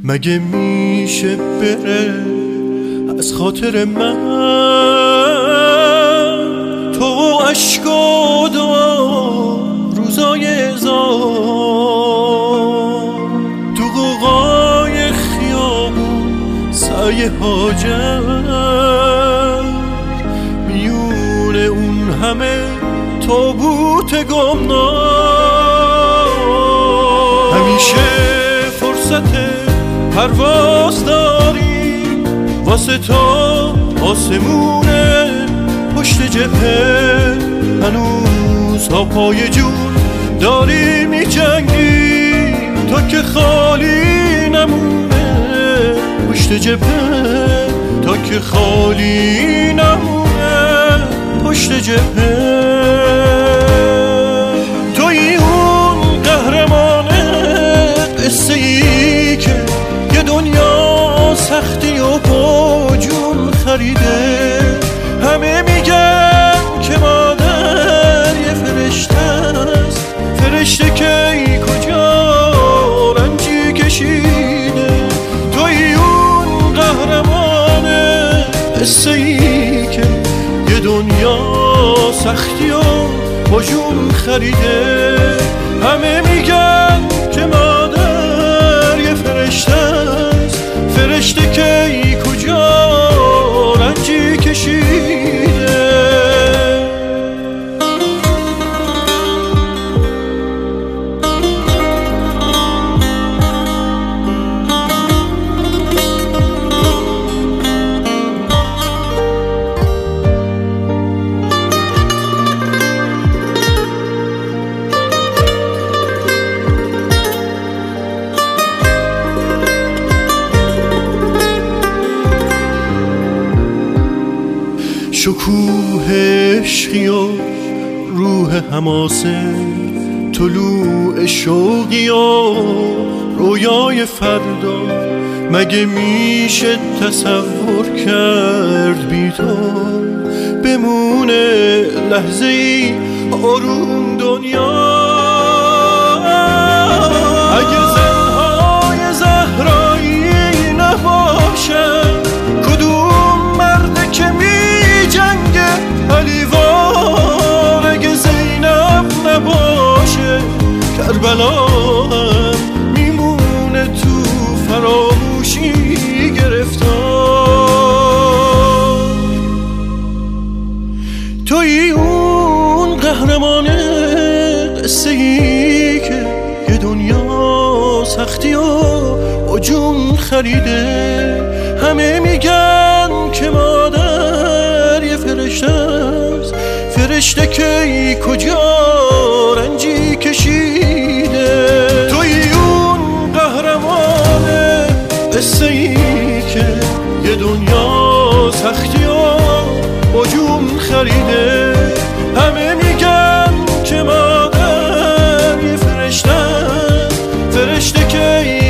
مگه میشه بره از خاطر من تو عشق و دعا روزای هزار تو قوقای خیابون سعی هاجر میون اون همه تابوت گمنام همیشه فرصت پرواز داری واسه تا آسمونه پشت جبهه هنوز ها پای جون داری میجنگی تا که خالی نمونه پشت جبهه تا که خالی نمونه پشت جبهه توی اون قهرمانه قصه ای که یه دنیا سختی و با جون خریده همه میگن که مادر یه فرشته است فرشته که ای کجا رنجی کشیده توی اون قهرمانه قصه ای که یه دنیا سختی و با جون خریده همه میگن که مادر یه فرشته است فرشته که ای کجا رنجی کشیده شکوه عشقی و روح حماسه طلوع شوقی و رویای فردا مگه میشه تصور کرد بی تو بمونه لحظه ای آروم دنیا اگه زنهای زهرایی نباشن کدوم مرده که جنگ علیوار اگه زینب نباشه کربلا هم میمونه تو فراموشی گرفتار توی اون قهرمانه قصه ای که یه دنیا سختی و جون خریده همه میگن که مادر یه فرشته است فرشته که ای کجا رنجی کشیده توی اون قهرمانه قصه ای که یه دنیا سختی و با جون خریده همه میگن که مادر یه فرشته است فرشته که ای